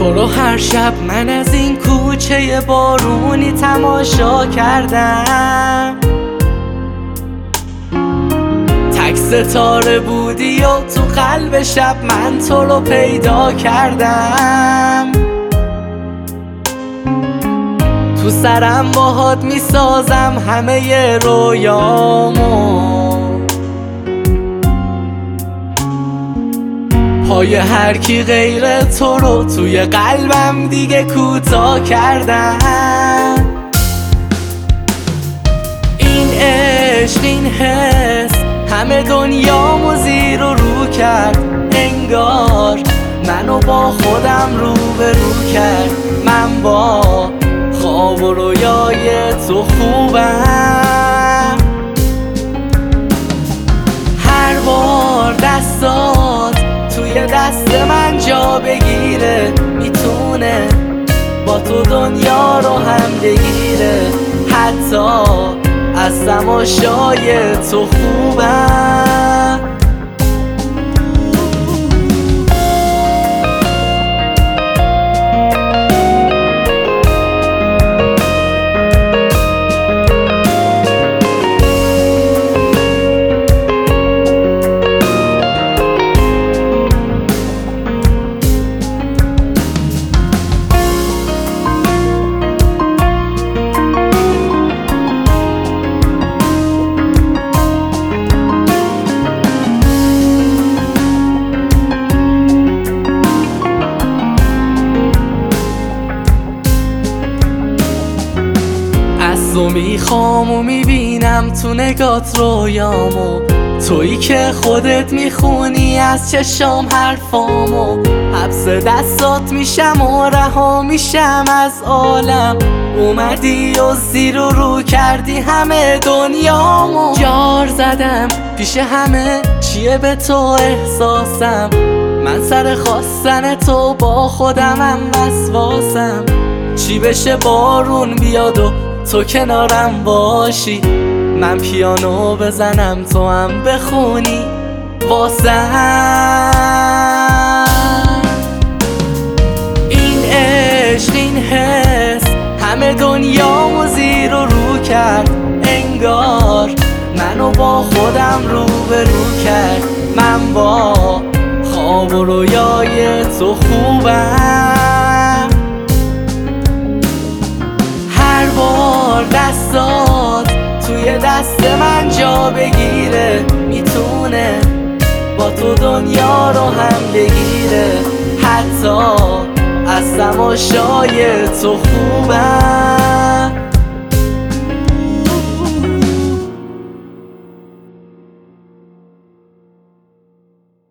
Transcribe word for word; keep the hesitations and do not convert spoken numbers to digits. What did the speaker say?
تو رو هر شب من از این کوچه بارونی تماشا کردم، تک ستاره بودی و تو قلب شب من تو رو پیدا کردم. تو سرم باهات میسازم همه رویامو، پای هر کی غیر تو رو توی قلبم دیگه کوتاه کردم. این عشق این حس همه دنیامو زیر و رو کرد، انگار منو با خودم رو به رو کرد. من با خواب و رویای تو خوبم، هر بار دستات توی دست من جا بگیره میتونه با تو دنیا رو هم بگیره. حتی از تماشای تو خوبم. تو میخوام و میبینم تو نگات رویامو، تویی که خودت میخونی از چشام حرفامو. حبس دستات میشم و رها میشم از عالم، اومدی و زیر و رو کردی همه دنیامو. جار زدم پیش همه چیه به تو احساسم، من سر خواستن تو با خودمم وسواسم. چی بشه بارون بیاد و تو کنارم باشی، من پیانو بزنم تو هم بخونی واسم. این عشق این حس همه دنیامو زیر و رو کرد، انگار منو با خودم رو به رو کرد. من با خواب و رویای تو خوبم، هر بار دستات توی دست من جا بگیره میتونه با تو دنیا رو هم بگیره. حتی از تماشای تو خوبم.